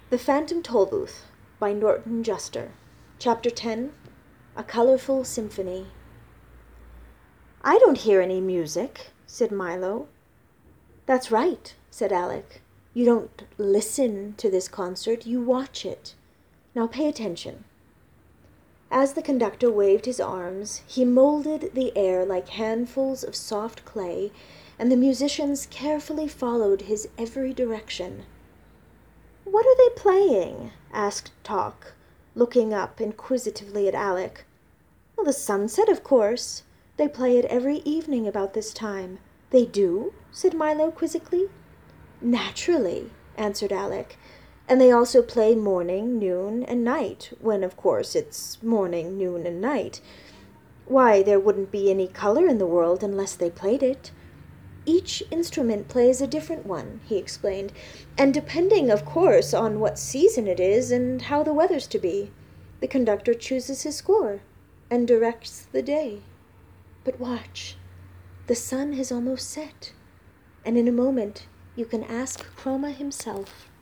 The Phantom Tollbooth by Norton Juster. Chapter 10. A Colorful Symphony. "I don't hear any music," said Milo. "That's right," said Alec. "You don't listen to this concert, you watch it. Now pay attention." As the conductor waved his arms, he molded the air like handfuls of soft clay, and the musicians carefully followed his every direction. "What are they playing?" asked Tock, looking up inquisitively at Alec. "Well, the sunset, of course. They play it every evening about this time." "They do?" said Milo quizzically. "Naturally," answered Alec. "And they also play morning, noon, and night, when, of course, it's morning, noon, and night. Why, there wouldn't be any color in the world unless they played it. Each instrument plays a different one," he explained, "and depending, of course, on what season it is and how the weather's to be, the conductor chooses his score and directs the day. But watch, the sun has almost set, and in a moment you can ask Chroma himself."